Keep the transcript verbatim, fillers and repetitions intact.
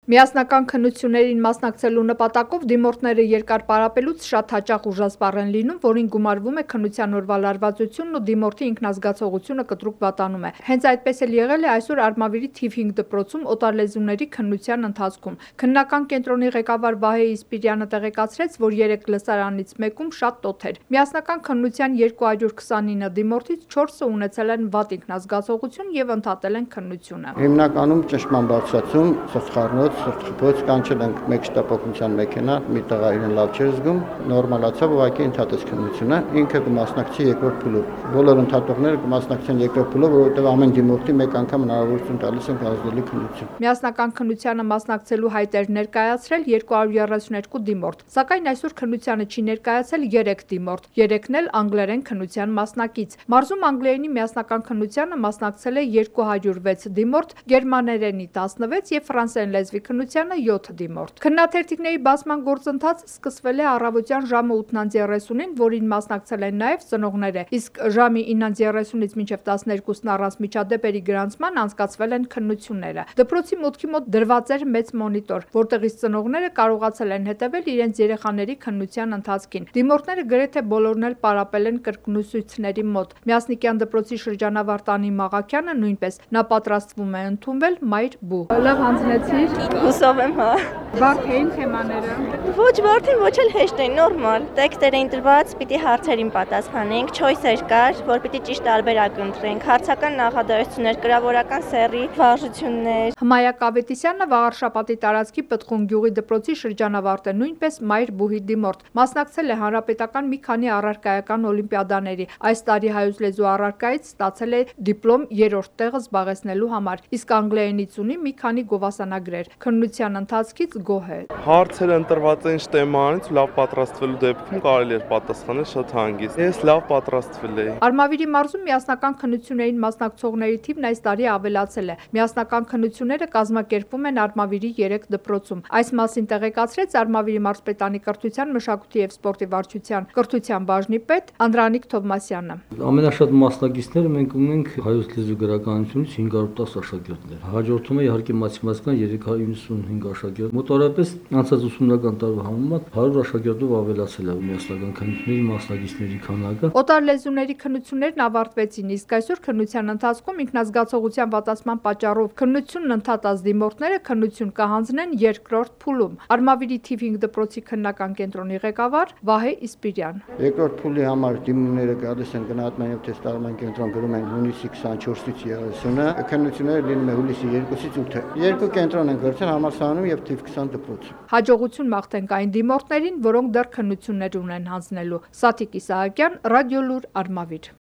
Միասնական քննություններին մասնակցելու նպատակով դիմորդները երկար պարապելուց շատ հաճախ ուժասպառ են լինում, որին գումարվում է քննության օրվա լարվածությունն ու դիմորդի ինքնազգացողությունը կտրուկ վատանում է։ Հենց այդպես էլ եղել է այսօր Արմավիրի թիվ հինգ դպրոցում օտարլեզուների քննության ընթացքում։ Քննական կենտրոնի ղեկավար Վահե Իսպիրյանը տեղեկացրեց, որ երեք լսարանից մեկում շատ տոթ էր։ Միասնական քննության երկու հարյուր քսանինը դիմորդից չորսը ունեցել են վատ ինքնազգացողություն եւ ընդհատել են քննությունը։ Հիմնականում ճշմարտ բարձրացում, սխալնոց Խփոց կանչել ենք մեկ շտապօգնության մեքենա, մի տղա իրեն լավ չէր զգում, նորմալացավ, ուղղակի ընդհատեց քննությունը, ինքը կմասնակցի երկրորդ փուլով։ Բոլոր ընդհատողները կմասնակցեն երկրորդ փուլով, որովհետև ամեն դիմորդի մեկ անգամ հնարավորություն տալիս ենք ազդելու քննություն։ Միասնական քննությանը մասնակցելու հայտեր ներկայացրել երկու հարյուր երեսունյոթ դիմորդ, սակայն այսօր քննությանը չի ներկայացել երեք դիմորդ, երեքն էլ անգլերեն քննության մասնակից։ Մարզում անգլերենի միասնական քննությանը մասնակցել է երկու հարյուր վեց դիմորդ, գերմաներենի տասնվեց եւ ֆրանսերեն լեզվի քննությանը յոթ դիմորդ։ Քննաթերթիկների բացման գործընթացը սկսվել է առավոտյան ժամը ութ երեսունին, որին մասնակցել են նաև ծնողները, իսկ ժամի ինը երեսունից մինչև տասներկուսն առանց միջադեպերի գրանցման անցկացվել են քննությունները։ Դպրոցի մուտքի մոտ դրված էր մեծ մոնիտոր, որտեղից ծնողները կարողացել են հետևել իրենց երեխաների քննության ընթացքին։ Դիմորդները գրեթե բոլորն էլ պարապել են կրկնուսույցների մոտ։ Միասնիկյան դպրոցի շրջանավար Տանի Մաղաքյանը նույնպես, նա պատրաստվում է ընդունվել մայր բու։ Լավ հանձնեցիր։ Հուսով եմ, հա։ Բարդ էին թեմաները։ Ոչ բարդ են, ոչ էլ հեշտ են, նորմալ։ Տեքստեր էին տրված, պիտի հարցերին պատասխանենք, չոյսեր կար, որ պիտի ճիշտ տարբերակ ընտրենք, հարցական նախադասություններ, կրավորական սեռի վարժություններ։ Հմայա Կավետիսյանը Վաղարշապատի տարածքի Պտղուն գյուղի դպրոցի շրջանավարտ է, նույնպես մայր բուհի դիմորդ։ Մասնակցել է հանրապետական մի քանի առարկայական օլիմպիադաների։ Այս տարի հայոց լեզու առարկայից ստացել է դիպլոմ երրորդ տեղը զբաղեցնելու համար, իսկ անգլերենից ունի մի քանի գովասանագրեր։ Քննության ընթացքից գոհ է։ Հարցերը ընտրված են շտեմարանից, լավ պատրաստվելու դեպքում կարելի է պատասխանել շատ հանգիստ։ Ես լավ պատրաստվել էի։ Արմավիրի մարզում միասնական քննություններին մասնակցողների թիվն այս տարի ավելացել է։ Միասնական քննությունները կազմակերպվում են Արմավիրի երեք դպրոցում։ Այս մասին տեղեկացրեց Արմավիրի մարզպետանի կրթության, մշակույթի եւ սպորտի վարչության կրթության բաժնի պետ Անդրանիկ Թովմասյանը։ Ամենաշատ մասնակիցները մենք ունենք հայոց լեզու գրականությունից հինգ հարյուր տասը աշակերտներ։ Հաջորդում է իհարկե մաթեմատիկան երեք հարյուր իննսունհինգ աշակերտ։ Մոտավորապես անցած ուսումնական տարվա համեմատ հարյուր աշակերտով ավելացել է միասնական քննությունների մասնակիցների քանակը։ Օտարլեզուների քննություններն ավարտվեցին, իսկ այսօր քննության ընթացքում ինքնազգացողության վատացման պատճառով քննությունն ընդհատած դիմորդները քննություն կհանձնեն երկրորդ փուլում։ Արմավիրի թիվ հինգ դպրոցի քննական կենտրոնի ղեկավար Վահե Իսպիրյան։ Երկրորդ փուլի համար դիմումները գալիս են գնահատման եւ թեստավորման կենտրոն գրում են հունիսի քսանչորսից երեսունը, քննությունները լինում է հուլիսի երկուսից ութը։ Երկու կենտրոն են գրել համալսարանում եւ թիվ քսան դպրոցում։ Հաջողություն մաղթենք այն դիմորդներին, որոնք դեռ քննություններ ունեն հանձնելու։ Սաթիկ Իսահակյան, Ռադիոլուր, Արմավիր։